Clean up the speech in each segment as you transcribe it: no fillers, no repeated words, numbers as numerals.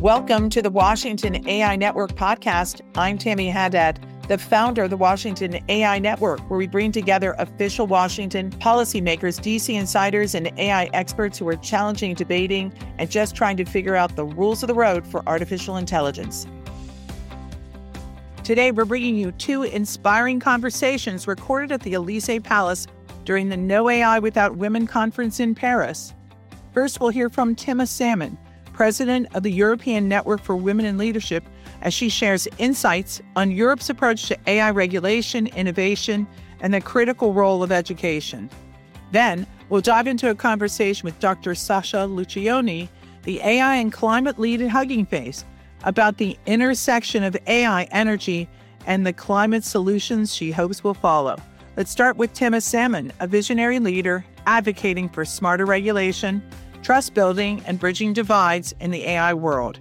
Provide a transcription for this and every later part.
Welcome to the Washington AI Network podcast. I'm Tammy Haddad, the founder of the Washington AI Network, where we bring together official Washington policymakers, DC insiders, and AI experts who are challenging, debating, and just trying to figure out the rules of the road for artificial intelligence. Today, we're bringing you two inspiring conversations recorded at the Elysee Palace during the No AI Without Women conference in Paris. First, we'll hear from Tima Salmon, president of the European Network for Women in Leadership, as she shares insights on Europe's approach to AI regulation, innovation, and the critical role of education. Then, we'll dive into a conversation with Dr. Sasha Lucioni, the AI and climate lead at Hugging Face, about the intersection of AI, energy, and the climate solutions she hopes will follow. Let's start with Tima Salmon, a visionary leader advocating for smarter regulation, trust building, and bridging divides in the AI world.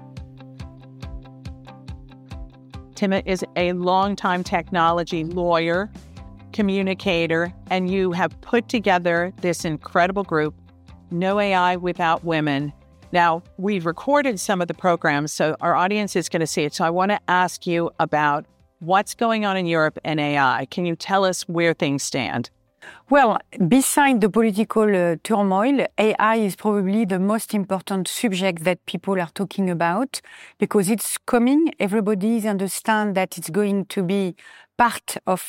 Tima is a longtime technology lawyer, communicator, and you have put together this incredible group, No AI Without Women. Now, we've recorded some of the programs, so our audience is going to see it. So I want to ask you about what's going on in Europe and AI. Can you tell us where things stand? Well, beside the political turmoil, AI is probably the most important subject that people are talking about because it's coming. Everybody understands that it's going to be part of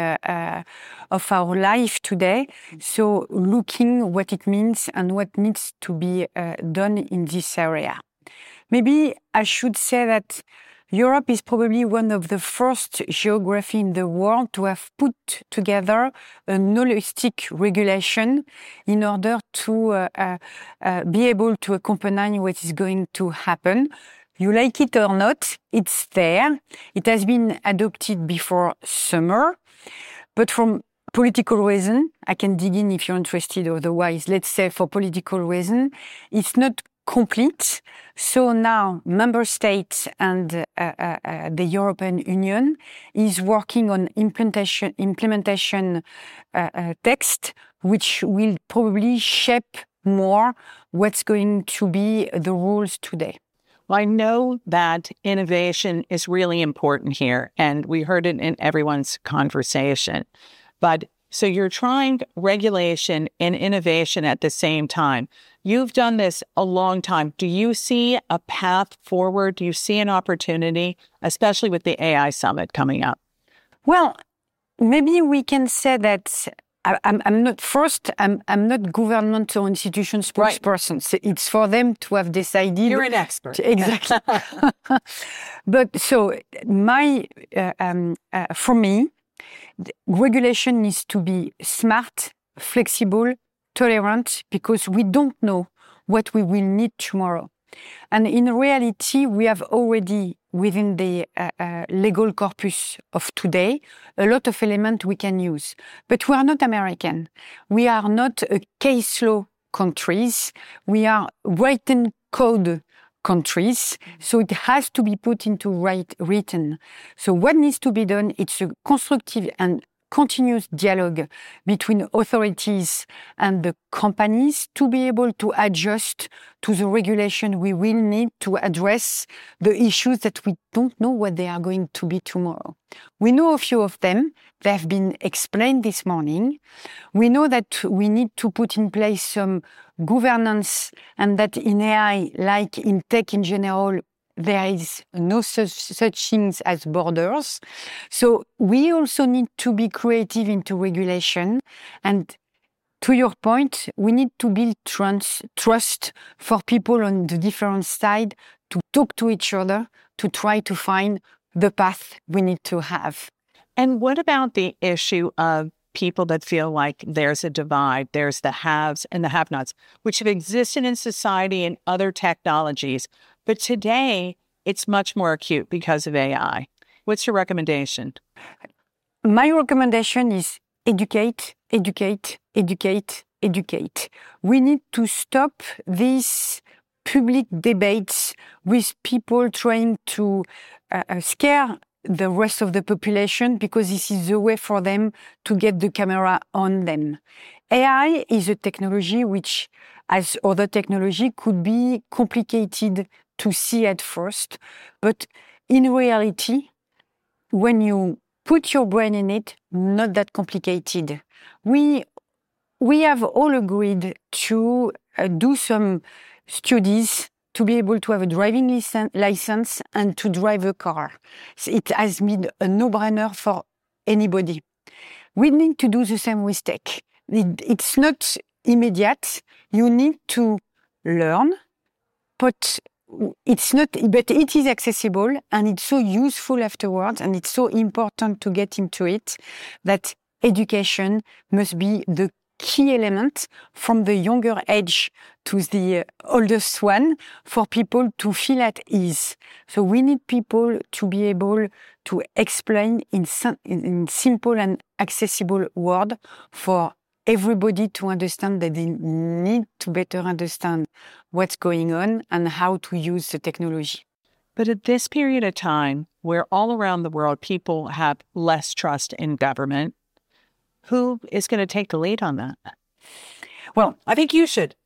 of our life today. So, looking what it means and what needs to be done in this area. Maybe I should say that Europe is probably one of the first geography in the world to have put together a holistic regulation in order to be able to accompany what is going to happen. You like it or not, it's there. It has been adopted before summer, but from political reason, I can dig in if you're interested. Otherwise, let's say for political reason, it's not complete. So now member states and the European Union is working on implementation text, which will probably shape more what's going to be the rules today. Well, I know that innovation is really important here, and we heard it in everyone's conversation. But so you're trying regulation and innovation at the same time. You've done this a long time. Do you see a path forward? Do you see an opportunity, especially with the AI summit coming up? Well, maybe we can say that I'm not governmental institution spokesperson. Right. So it's for them to have decided. You're an expert. Exactly. But so for me, regulation needs to be smart, flexible, tolerant, because we don't know what we will need tomorrow. And in reality, we have already, within the legal corpus of today, a lot of elements we can use. But we are not American. We are not a case law countries. We are written code countries. So it has to be put into written. So what needs to be done? It's a constructive and continuous dialogue between authorities and the companies to be able to adjust to the regulation we will need to address the issues that we don't know what they are going to be tomorrow. We know a few of them. They have been explained this morning. We know that we need to put in place some governance, and that in AI, like in tech in general, there is no such things as borders. So we also need to be creative into regulation. And to your point, we need to build trust for people on the different side to talk to each other, to try to find the path we need to have. And what about the issue of people that feel like there's a divide, there's the haves and the have-nots, which have existed in society and other technologies, but today it's much more acute because of AI. What's your recommendation? My recommendation is educate, educate, educate, educate. We need to stop these public debates with people trying to scare the rest of the population, because this is the way for them to get the camera on them. AI is a technology which, as other technology, could be complicated to see at first, but in reality, when you put your brain in it, not that complicated. We have all agreed to do some studies to be able to have a driving license and to drive a car. So it has been a no-brainer for anybody. We need to do the same with tech. It's not immediate. You need to learn, but it is accessible and it's so useful afterwards, and it's so important to get into it that education must be the key element from the younger age to the oldest one for people to feel at ease. So we need people to be able to explain in simple and accessible words for everybody to understand that they need to better understand what's going on and how to use the technology. But at this period of time, where all around the world people have less trust in government, who is going to take the lead on that? Well, I think you should.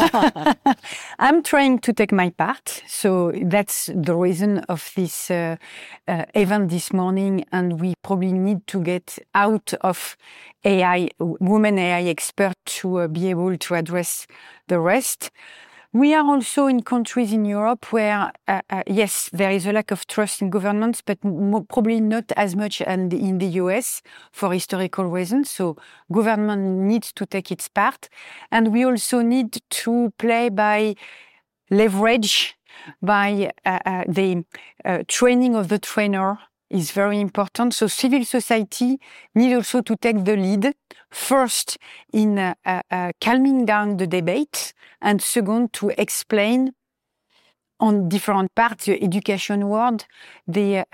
I'm trying to take my part. So that's the reason of this event this morning. And we probably need to get out of AI, women AI expert to be able to address the rest. We are also in countries in Europe where, yes, there is a lack of trust in governments, but probably not as much in the US for historical reasons. So government needs to take its part. And we also need to play by leverage, by the training of the trainer is very important. So civil society needs also to take the lead, first in calming down the debate, and second to explain on different parts, the education world, the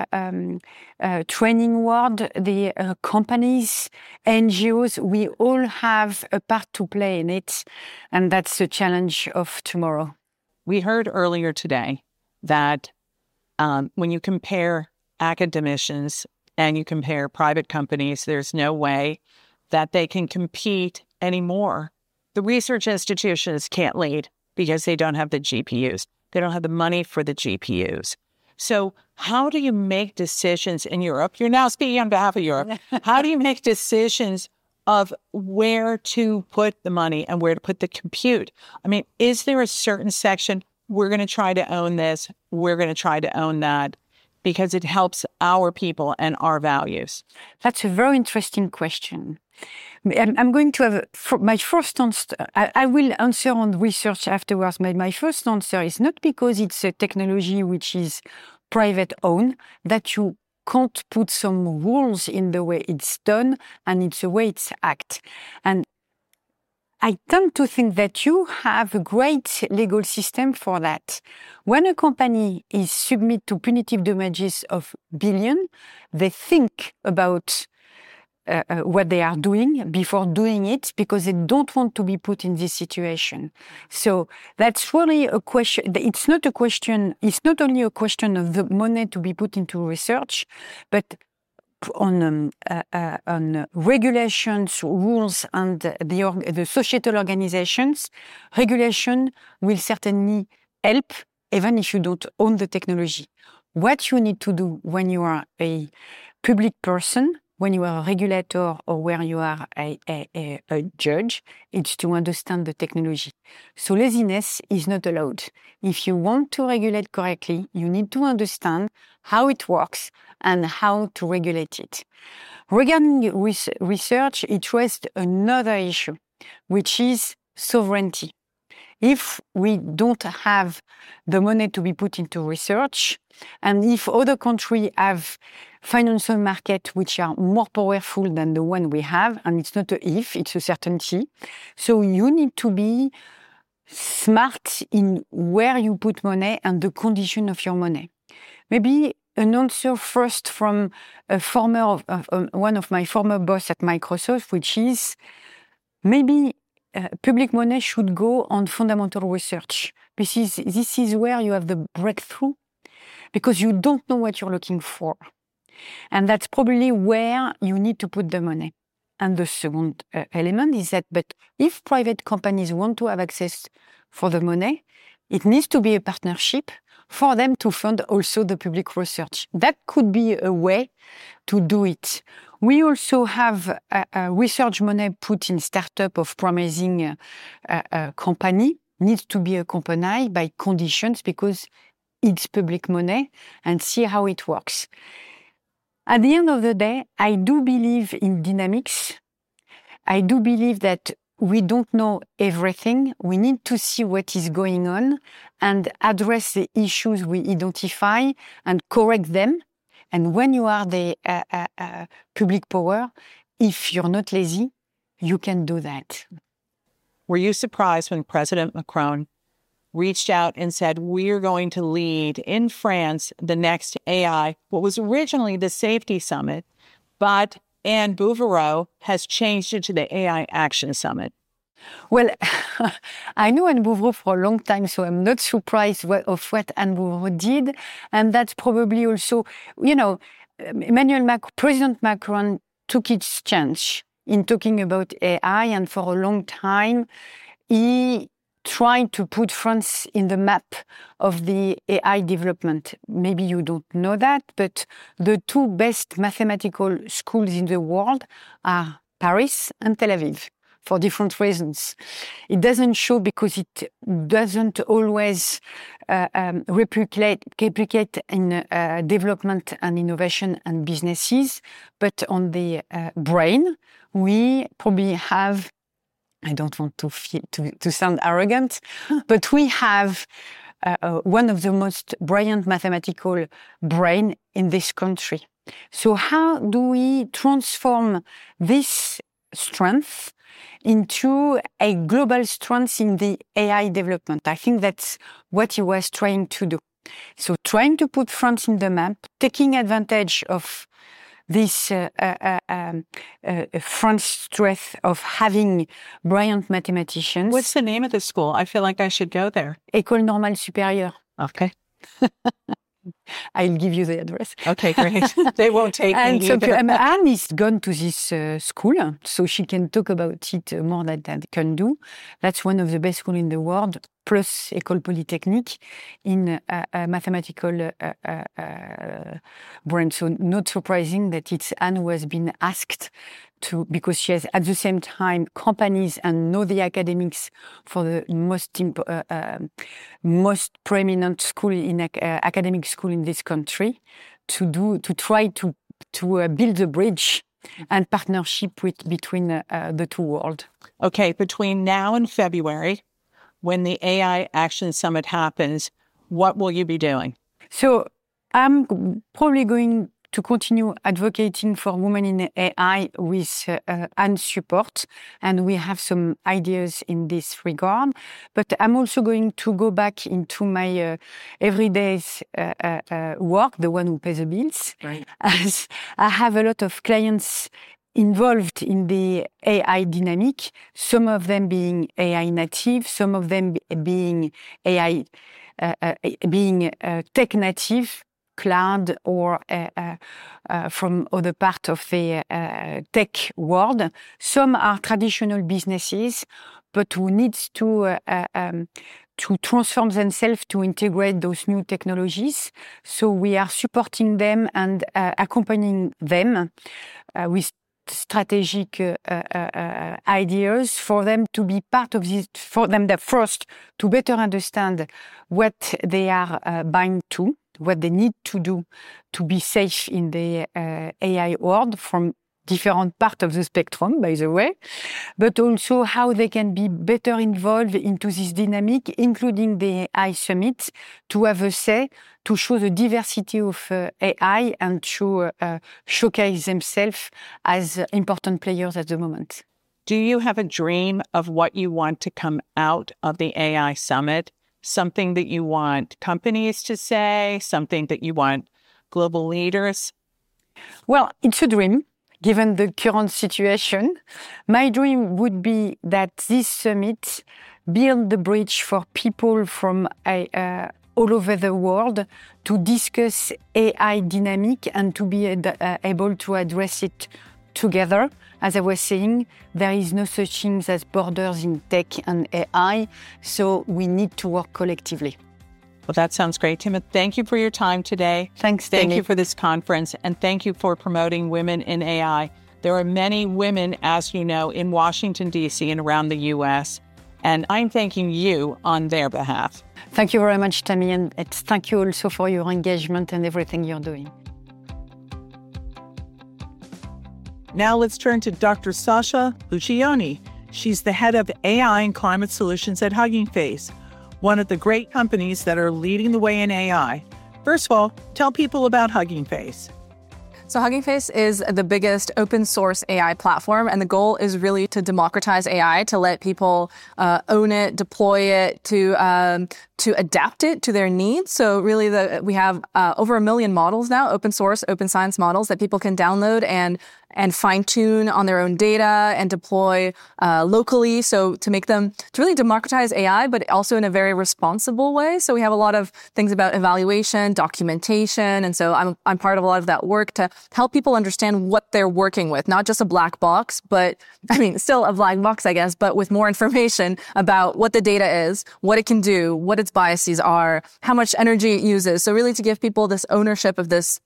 training world, the companies, NGOs. We all have a part to play in it, and that's the challenge of tomorrow. We heard earlier today that when you compare academicians and you compare private companies, there's no way that they can compete anymore. The research institutions can't lead because they don't have the GPUs. They don't have the money for the GPUs. So how do you make decisions in Europe? You're now speaking on behalf of Europe. How do you make decisions of where to put the money and where to put the compute? I mean, is there a certain section, we're going to try to own this, we're going to try to own that, because it helps our people and our values? That's a very interesting question. I'm going to have my first answer. I will answer on research afterwards. My first answer is not because it's a technology which is private owned, that you can't put some rules in the way it's done and it's the way it's acted. And I tend to think that you have a great legal system for that. When a company is submitted to punitive damages of billion, they think about what they are doing before doing it, because they don't want to be put in this situation. So that's really a question. It's not only a question of the money to be put into research, but on regulations, rules, and the societal organizations. Regulation will certainly help, even if you don't own the technology. What you need to do when you are a public person, when you are a regulator, or where you are a judge, it's to understand the technology. So laziness is not allowed. If you want to regulate correctly, you need to understand how it works and how to regulate it. Regarding research, it raised another issue, which is sovereignty. If we don't have the money to be put into research, and if other countries have financial markets which are more powerful than the one we have, and it's not a if, it's a certainty. So you need to be smart in where you put money and the condition of your money. Maybe an answer first from one of my former boss at Microsoft, which is maybe public money should go on fundamental research. This is where you have the breakthrough, because you don't know what you're looking for. And that's probably where you need to put the money. And the second element is that, but if private companies want to have access for the money, it needs to be a partnership for them to fund also the public research. That could be a way to do it. We also have research money put in startup of promising company needs to be accompanied by conditions because it's public money and see how it works. At the end of the day, I do believe in dynamics. I do believe that we don't know everything. We need to see what is going on and address the issues we identify and correct them. And when you are the public power, if you're not lazy, you can do that. Were you surprised when President Macron reached out and said, we're going to lead in France the next AI, what was originally the Safety Summit, but Anne Bouvereau has changed it to the AI Action Summit? Well, I know Anne Bouvereau for a long time, so I'm not surprised of what Anne Bouvereau did. And that's probably also, President Macron took its chance in talking about AI, and for a long time, he tried to put France in the map of the AI development. Maybe you don't know that, but the two best mathematical schools in the world are Paris and Tel Aviv, for different reasons. It doesn't show because it doesn't always replicate in development and innovation and businesses, but on the brain, we probably have, I don't want to sound arrogant, but we have one of the most brilliant mathematical brain in this country. So how do we transform this strength into a global strength in the AI development? I think that's what he was trying to do. So trying to put France in the map, taking advantage of this France strength of having brilliant mathematicians. What's the name of the school? I feel like I should go there. École Normale Supérieure. Okay. I'll give you the address. Okay, great. They won't take me either. Anne is gone to this school, so she can talk about it more than I can do. That's one of the best schools in the world, plus École Polytechnique in mathematical branch. So not surprising that it's Anne who has been asked to, because she has at the same time companies and know the academics for the most preeminent school in academic school in this country to try to build a bridge and partnership between the two worlds. Okay, between now and February, when the AI Action Summit happens, what will you be doing? So I'm probably going to continue advocating for women in AI with Anne's support, and we have some ideas in this regard. But I'm also going to go back into my everyday work, the one who pays the bills, right. As I have a lot of clients involved in the AI dynamic, some of them being AI native, some of them being AI, being tech native, cloud or from other part of the tech world. Some are traditional businesses, but who needs to transform themselves to integrate those new technologies. So we are supporting them and accompanying them with strategic ideas for them to be part of this, for them that first to better understand what they are buying to, what they need to do to be safe in the AI world from different parts of the spectrum, by the way, but also how they can be better involved into this dynamic, including the AI Summit, to have a say, to show the diversity of AI and to showcase themselves as important players at the moment. Do you have a dream of what you want to come out of the AI Summit? Something that you want companies to say, something that you want global leaders? Well, it's a dream, given the current situation. My dream would be that this summit build the bridge for people from all over the world to discuss AI dynamic and to be able to address it together. As I was saying, there is no such thing as borders in tech and AI, so we need to work collectively. Well, that sounds great, Tim. Thank you for your time today. Thanks, Danny. Thank you for this conference, and thank you for promoting women in AI. There are many women, as you know, in Washington, D.C. and around the U.S., and I'm thanking you on their behalf. Thank you very much, Tammy, and thank you also for your engagement and everything you're doing. Now let's turn to Dr. Sasha Lucioni. She's the head of AI and climate solutions at Hugging Face, one of the great companies that are leading the way in AI. First of all, tell people about Hugging Face. So Hugging Face is the biggest open source AI platform, and the goal is really to democratize AI, to let people own it, deploy it, to adapt it to their needs. So really, we have over 1 million models now, open source, open science models that people can download and fine tune on their own data and deploy locally. So to really democratize AI, but also in a very responsible way. So we have a lot of things about evaluation, documentation. And so I'm part of a lot of that work to help people understand what they're working with, not just a black box, but still a black box, I guess, but with more information about what the data is, what it can do, what its biases are, how much energy it uses. So really to give people this ownership of this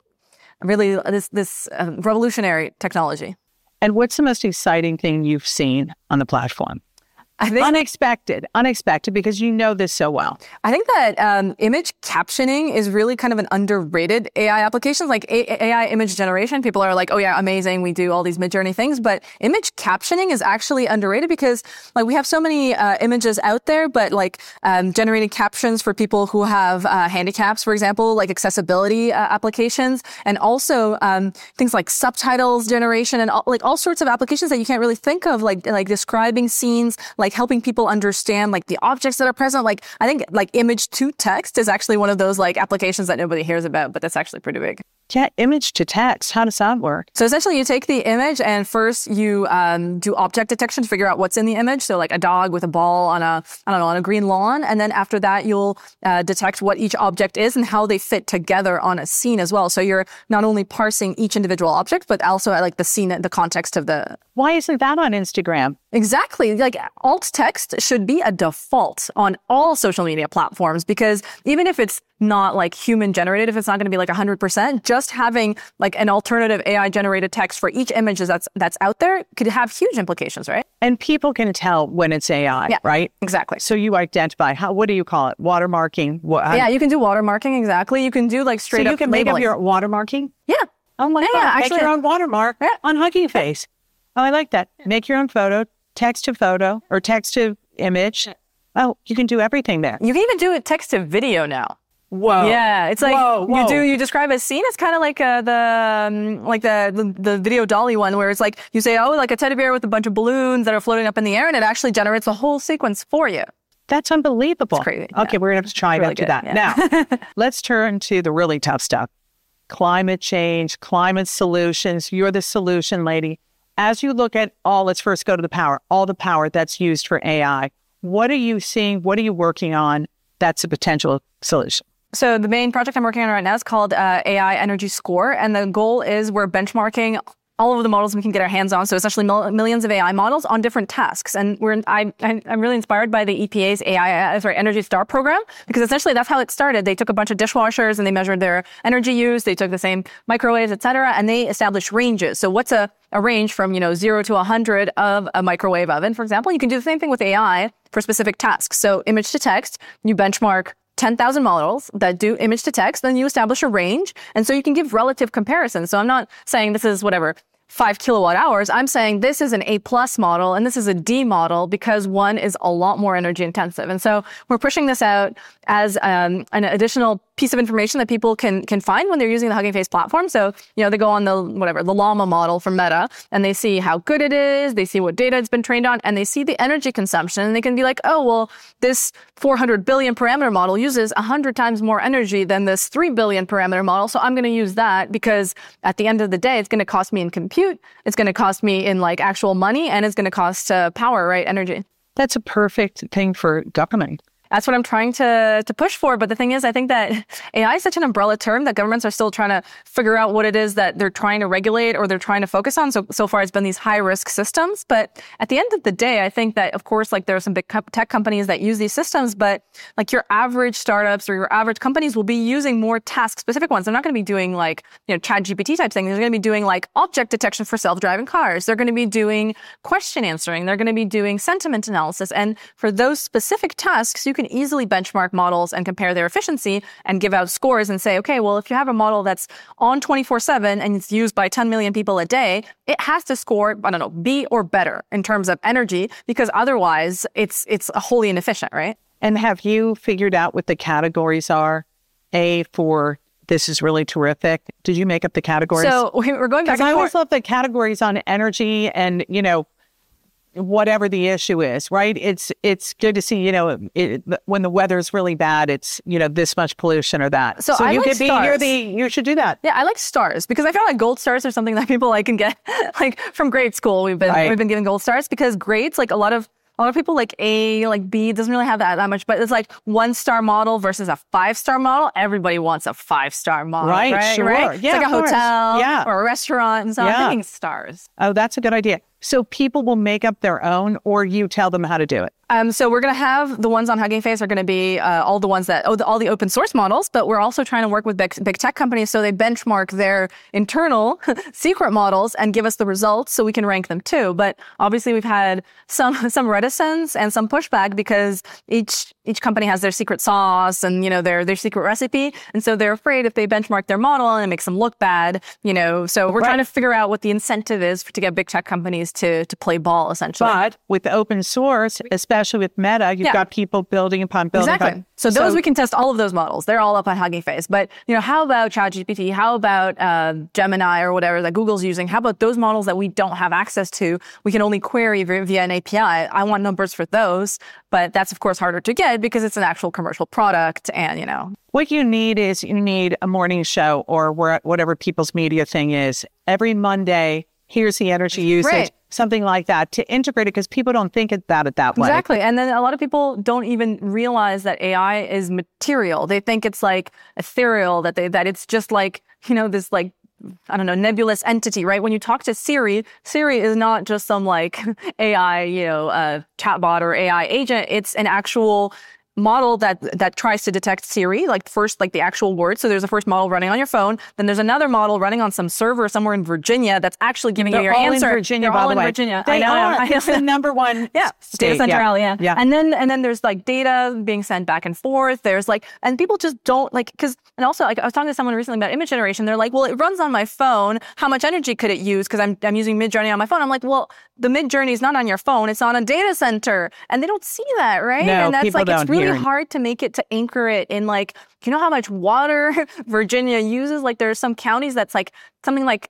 revolutionary technology. And what's the most exciting thing you've seen on the platform? I think unexpected, because you know this so well. I think that image captioning is really kind of an underrated AI application. Like AI image generation, people are like, oh yeah, amazing, we do all these Midjourney things. But image captioning is actually underrated because like we have so many images out there, but like generating captions for people who have handicaps, for example, like accessibility applications, and also things like subtitles generation and all sorts of applications that you can't really think of, like describing scenes, like helping people understand like the objects that are present. Like I think like image to text is actually one of those like applications that nobody hears about, but that's actually pretty big. Yeah, image to text. How does that work? So essentially you take the image and first you do object detection to figure out what's in the image. So like a dog with a ball on a green lawn. And then after that, you'll detect what each object is and how they fit together on a scene as well. So you're not only parsing each individual object, but also like the scene, the context of the... Why isn't that on Instagram? Exactly. Like alt text should be a default on all social media platforms, because even if it's not like human generated, if it's not going to be like 100%, just having like an alternative AI generated text for each image that's out there could have huge implications, right? And people can tell when it's AI, yeah, right? Exactly. So you identify, what do you call it? Watermarking? Yeah, you can do watermarking, exactly. You can do like straight up So you can labeling. make up your watermarking? Yeah. Oh my God, actually, make your own watermark on Hugging Face. Oh, I like that. Make your own photo, text to photo, or text to image. Oh, you can do everything there. You can even do it text to video now. Whoa. Yeah, it's like you describe a scene. It's kind of like the video Dolly one, where it's like you say, oh, like a teddy bear with a bunch of balloons that are floating up in the air, and it actually generates a whole sequence for you. That's unbelievable. It's crazy. Okay, we're going to have to try it after that. Yeah. Now, let's turn to the really tough stuff. Climate change, climate solutions. You're the solution lady. As you look at let's first go to the power, all the power that's used for AI. What are you seeing? What are you working on that's a potential solution? So the main project I'm working on right now is called AI Energy Score. And the goal is we're benchmarking all of the models we can get our hands on. So essentially millions of AI models on different tasks. And I'm really inspired by the EPA's Energy Star program, because essentially that's how it started. They took a bunch of dishwashers and they measured their energy use. They took the same microwaves, et cetera, and they established ranges. So what's a range from 0 to 100 of a microwave oven, for example? You can do the same thing with AI for specific tasks. So image to text, you benchmark 10,000 models that do image to text, then you establish a range. And so you can give relative comparisons. So I'm not saying this is 5 kilowatt hours. I'm saying this is an A+ model and this is a D model, because one is a lot more energy intensive. And so we're pushing this out as an additional piece of information that people can find when they're using the Hugging Face platform. So, they go on the Llama model from Meta, and they see how good it is, they see what data it's been trained on, and they see the energy consumption, and they can be like, oh, well, this 400 billion parameter model uses 100 times more energy than this 3 billion parameter model, so I'm going to use that, because at the end of the day, it's going to cost me in compute, it's going to cost me in actual money, and it's going to cost power, right? Energy. That's a perfect thing for government. That's what I'm trying to push for. But the thing is, I think that AI is such an umbrella term that governments are still trying to figure out what it is that they're trying to regulate or they're trying to focus on. So far, it's been these high risk systems. But at the end of the day, I think that, of course, like there are some big tech companies that use these systems, but like your average startups or your average companies will be using more task specific ones. They're not going to be doing like, ChatGPT type things. They're going to be doing like object detection for self-driving cars. They're going to be doing question answering. They're going to be doing sentiment analysis. And for those specific tasks, you can easily benchmark models and compare their efficiency and give out scores and say, okay, well, if you have a model that's on 24/7 and it's used by 10 million people a day, it has to score, I don't know, B or better in terms of energy, because otherwise it's wholly inefficient, right? And have you figured out what the categories are? For this is really terrific. Did you make up the categories? So we're going back and forth. I always love the categories on energy and, whatever the issue is, right? It's good to see, when the weather's really bad, it's, this much pollution or that. So I you like could stars. You should do that. Yeah, I like stars because I feel like gold stars are something that people can get like from grade school. We've been given gold stars because grades, like a lot of people like A, like B doesn't really have that much, but it's like 1-star model versus a 5-star model. Everybody wants a 5-star model, right? Sure. Right? Yeah, it's like a hotel or a restaurant, and so I'm Yeah. thinking stars. Oh, that's a good idea. So people will make up their own, or you tell them how to do it? So we're going to have the ones on Hugging Face are going to be all the ones that, all the open source models, but we're also trying to work with big tech companies so they benchmark their internal secret models and give us the results so we can rank them too. But obviously we've had some reticence and some pushback because each company has their secret sauce and, their secret recipe. And so they're afraid if they benchmark their model and it makes them look bad, so we're trying to figure out what the incentive is to get big tech companies to play ball, essentially. But with open source, especially with Meta, you've got people building upon building. Exactly. So we can test all of those models. They're all up on Hugging Face. But, how about ChatGPT? How about Gemini or whatever that Google's using? How about those models that we don't have access to? We can only query via an API. I want numbers for those. But that's, of course, harder to get because it's an actual commercial product. And, What you need is a morning show or whatever people's media thing is. Every Monday, here's the energy usage. Right. Something like that to integrate it because people don't think about it that way. Exactly. And then a lot of people don't even realize that AI is material. They think it's like ethereal, that it's just like, this like, I don't know, nebulous entity, right? When you talk to Siri is not just some like AI, chatbot or AI agent. It's an actual model that tries to detect Siri, like first, like the actual word. So there's a first model running on your phone. Then there's another model running on some server somewhere in Virginia that's actually giving you your answer. They're all in Virginia, by the way. Virginia. They are. It's the number one state. Data Central, yeah. And then there's like data being sent back and forth. There's like, and people just don't like, and also like I was talking to someone recently about image generation. They're like, well, it runs on my phone. How much energy could it use? Because I'm using Midjourney on my phone. I'm like, well, the Midjourney is not on your phone. It's on a data center. And they don't see that, right? No, and that's people like, it's don't really hear. hard to make it, to anchor it in like, you know how much water Virginia uses? Like there are some counties that's like something like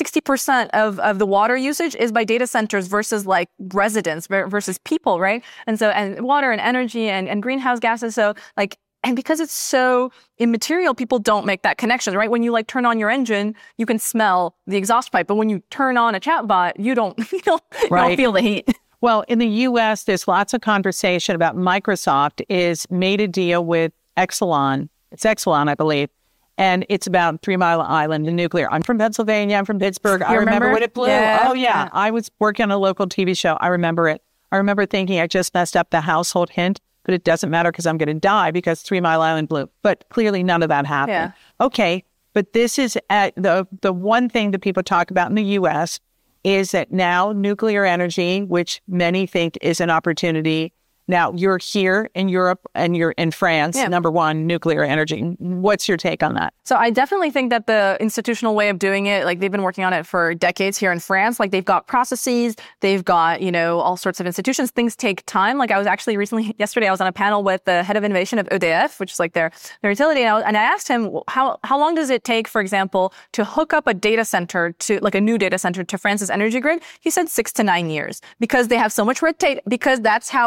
60% of the water usage is by data centers versus like residents versus people, right? And so, and water and energy and greenhouse gases. So like, and because it's so immaterial, people don't make that connection, right? When you like turn on your engine, you can smell the exhaust pipe. But when you turn on a chatbot, you don't feel the heat. Well, in the U.S., there's lots of conversation about Microsoft is made a deal with Exelon. It's Exelon, I believe. And it's about 3 Mile Island and nuclear. I'm from Pennsylvania. I'm from Pittsburgh. I remember when it blew. Yeah. Oh, yeah. I was working on a local TV show. I remember it. I remember thinking I just messed up the household hint, but it doesn't matter because I'm going to die because 3 Mile Island blew. But clearly none of that happened. Yeah. Okay. But this is the one thing that people talk about in the U.S. is that now nuclear energy, which many think is an opportunity. Now, you're here in Europe and you're in France, number one, nuclear energy. What's your take on that? So I definitely think that the institutional way of doing it, like they've been working on it for decades here in France. Like they've got processes, they've got, all sorts of institutions. Things take time. Like I was actually yesterday, I was on a panel with the head of innovation of EDF, which is like their utility. And I asked him, how long does it take, for example, to hook up a data center to like a new data center to France's energy grid? He said 6 to 9 years because they have so much red tape, because that's how nuclear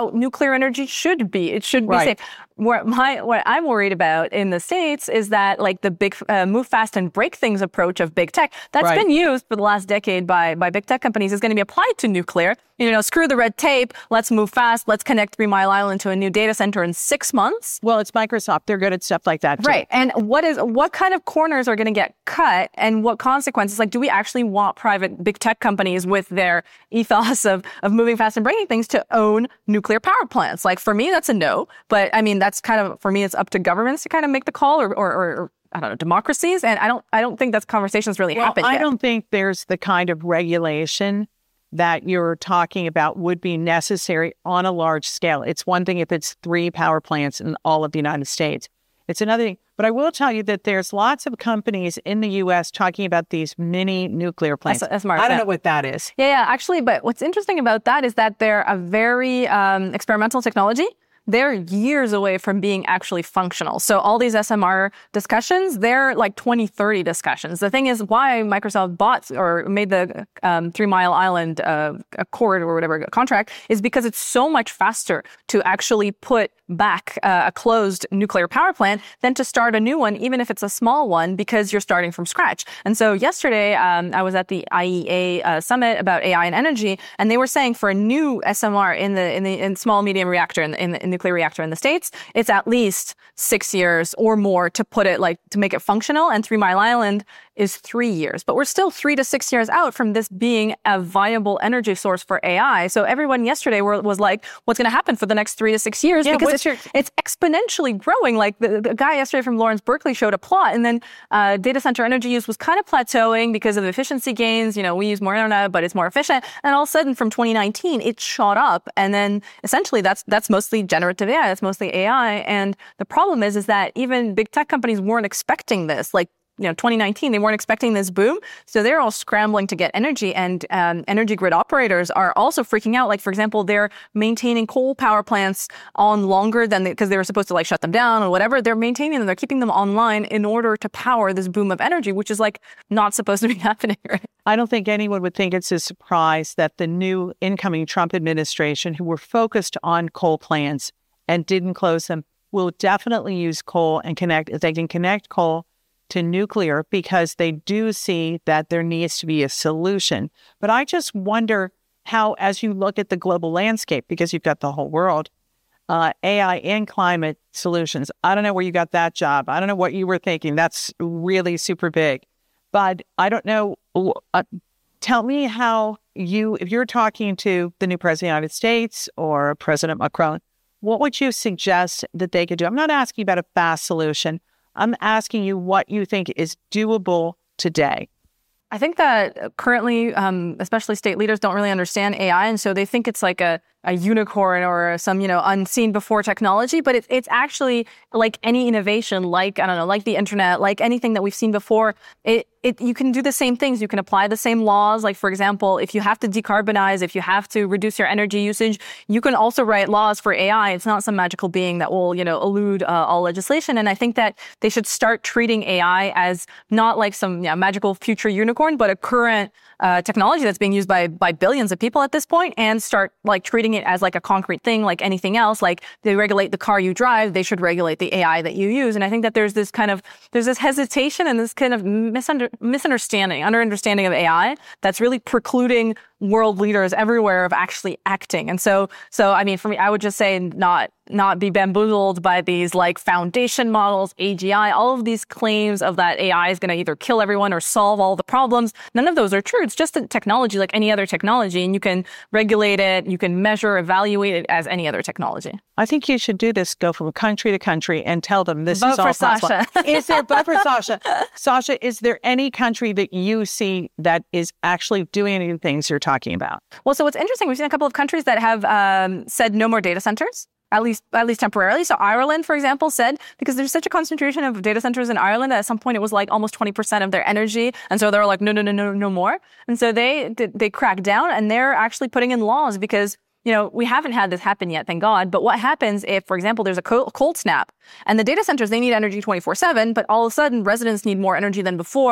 nuclear energy should be. It should be Right. safe. What I'm worried about in the States is that like the big move fast and break things approach of big tech that's Right. been used for the last decade by big tech companies is going to be applied to nuclear. Screw the red tape. Let's move fast. Let's connect 3 Mile Island to a new data center in 6 months. Well, it's Microsoft. They're good at stuff like that, too. Right. And what kind of corners are going to get cut and what consequences? Like, do we actually want private big tech companies with their ethos of moving fast and breaking things to own nuclear power plants? Like, for me, that's a no. But I mean, that's kind of, for me, it's up to governments to kind of make the call or I don't know, democracies. And I don't think that conversation's really happened yet. I don't think there's the kind of regulation that you're talking about would be necessary on a large scale. It's one thing if it's 3 power plants in all of the United States. It's another thing. But I will tell you that there's lots of companies in the U.S. talking about these mini nuclear plants. That's smart. I don't know what that is. Yeah, actually. But what's interesting about that is that they're a very experimental technology. They're years away from being actually functional. So all these SMR discussions, they're like 2030 discussions. The thing is why Microsoft bought or made the 3 Mile Island Accord or whatever contract is because it's so much faster to actually put back a closed nuclear power plant than to start a new one, even if it's a small one, because you're starting from scratch. And so yesterday, I was at the IEA summit about AI and energy, and they were saying for a new SMR in small medium reactor in the nuclear reactor in the States, it's at least 6 years or more to put it to make it functional. And 3 Mile Island is 3 years, but we're still 3 to 6 years out from this being a viable energy source for AI. So everyone yesterday was like, what's going to happen for the next 3 to 6 years? Yeah, because it's exponentially growing. Like the guy yesterday from Lawrence Berkeley showed a plot, and then data center energy use was kind of plateauing because of efficiency gains. We use more internet, but it's more efficient. And all of a sudden from 2019, it shot up. And then essentially that's mostly generative AI. That's mostly AI. And the problem is that even big tech companies weren't expecting this. 2019, they weren't expecting this boom. So they're all scrambling to get energy, and energy grid operators are also freaking out. Like, for example, they're maintaining coal power plants on longer than because they were supposed to shut them down or whatever. They're maintaining them. They're keeping them online in order to power this boom of energy, which is not supposed to be happening, right? I don't think anyone would think it's a surprise that the new incoming Trump administration, who were focused on coal plants and didn't close them, will definitely use coal and connect, if they can connect coal to nuclear, because they do see that there needs to be a solution. But I just wonder how, as you look at the global landscape, because you've got the whole world, AI and climate solutions, I don't know where you got that job. I don't know what you were thinking. That's really super big. But I don't know. Tell me how if you're talking to the new president of the United States or President Macron, what would you suggest that they could do? I'm not asking about a fast solution. I'm asking you what you think is doable today. I think that currently, especially state leaders don't really understand AI. And so they think it's like a unicorn or some, unseen before technology. But it's actually like any innovation, like the internet, like anything that we've seen before. You can do the same things. You can apply the same laws. Like, for example, if you have to decarbonize, if you have to reduce your energy usage, you can also write laws for AI. It's not some magical being that will, elude all legislation. And I think that they should start treating AI as not like some magical future unicorn, but a current technology that's being used by billions of people at this point, and start treating it as a concrete thing, like anything else. Like, they regulate the car you drive, they should regulate the AI that you use. And I think that there's this hesitation and this kind of understanding of AI that's really precluding world leaders everywhere of actually acting. And so I mean, for me, I would just say not be bamboozled by these foundation models, AGI, all of these claims of that AI is going to either kill everyone or solve all the problems. None of those are true. It's just a technology like any other technology, and you can regulate it, you can measure, evaluate it as any other technology. I think you should do this, go from country to country and tell them this vote is all for possible. Sasha. Is there, vote for Sasha. Sasha, is there any country that you see that is actually doing any of the things you're talking about? Well, so what's interesting, we've seen a couple of countries that have said no more data centers. At least temporarily. So Ireland, for example, said, because there's such a concentration of data centers in Ireland, that at some point it was almost 20% of their energy. And so they were like, no more. And so they cracked down, and they're actually putting in laws because, we haven't had this happen yet, thank God. But what happens if, for example, there's a cold snap and the data centers, they need energy 24/7, but all of a sudden residents need more energy than before.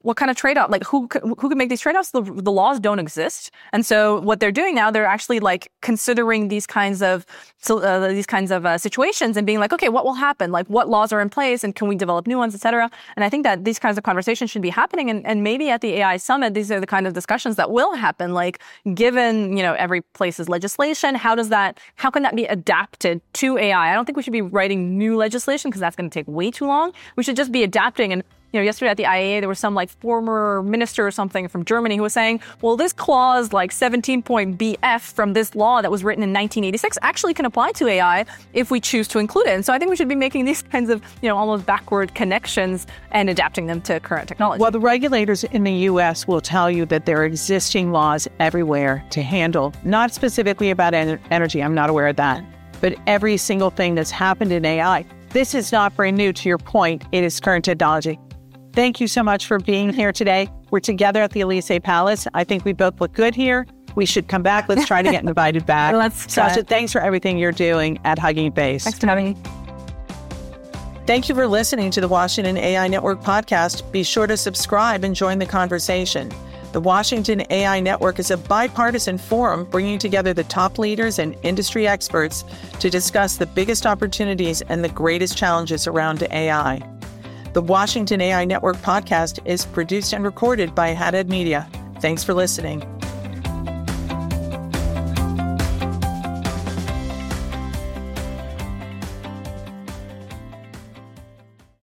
what kind of trade-off, like who could make these trade-offs? The laws don't exist. And so what they're doing now, they're actually like considering these kinds of situations and being like, okay, what will happen? Like what laws are in place and can we develop new ones, et cetera? And I think that these kinds of conversations should be happening. And maybe at the AI summit, these are the kind of discussions that will happen. Like given, every place's legislation, how can that be adapted to AI? I don't think we should be writing new legislation because that's going to take way too long. We should just be adapting. And yesterday at the IAA, there was some like former minister or something from Germany who was saying, well, this clause like 17.bf from this law that was written in 1986 actually can apply to AI if we choose to include it. And so I think we should be making these kinds of, almost backward connections and adapting them to current technology. Well, the regulators in the U.S. will tell you that there are existing laws everywhere to handle, not specifically about energy, I'm not aware of that, but every single thing that's happened in AI. This is not brand new, to your point. It is current technology. Thank you so much for being here today. We're together at the Elysee Palace. I think we both look good here. We should come back. Let's try to get invited back. Sasha, thanks for everything you're doing at Hugging Face. Thanks for having me. Thank you for listening to the Washington AI Network podcast. Be sure to subscribe and join the conversation. The Washington AI Network is a bipartisan forum bringing together the top leaders and industry experts to discuss the biggest opportunities and the greatest challenges around AI. The Washington AI Network podcast is produced and recorded by Hathead Media. Thanks for listening.